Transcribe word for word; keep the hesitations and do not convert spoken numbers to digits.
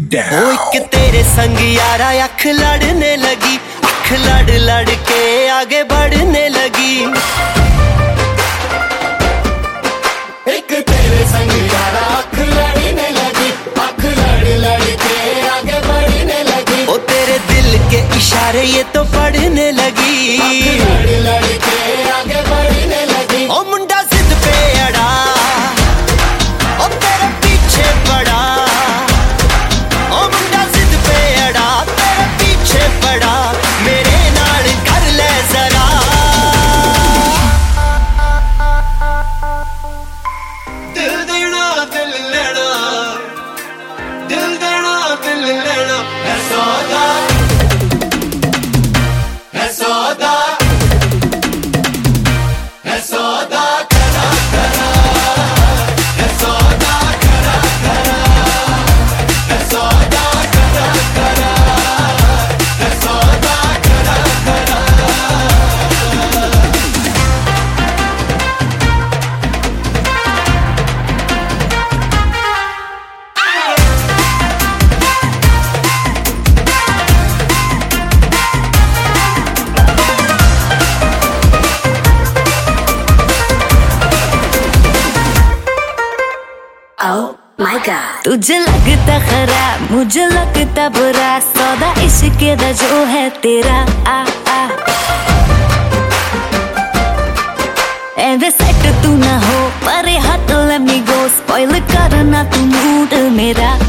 down. ओ एक तेरे संग यारा अख लड़ने लगी, अख लड़ लड़ के आगे बढ़ने लगी। एक तेरे संग यारा अख लड़ने लगी, अख लड़ लड़ के आगे बढ़ने लगी। ओ तेरे दिल के इशारे ये तो पढ़ने लगी, अख लड़ लड़ के आगे बढ़ने लगी। ओ मुंडा जिद पे अड़ा, ओ तेरे पीछे पड़ा। ओ मुंडा जिद पे अड़ा, तेरे पीछे पड़ा। मेरे नाल कर ले जरा। दिल देना दिल लेना, दिल देना दिल लेना है सौदा, है सौदा, है सौदा करा करा, है सौदा करा करा, है सौदा करा करा, है सौदा करा करा। Oh my God. तुझे लगता खराब, मुझे लगता बुरा, सौदा इश्क दा जो है तेरा। आ आ एंड सेट तू ना हो, परे हट let me go, स्पॉइल करना तू मूड मेरा।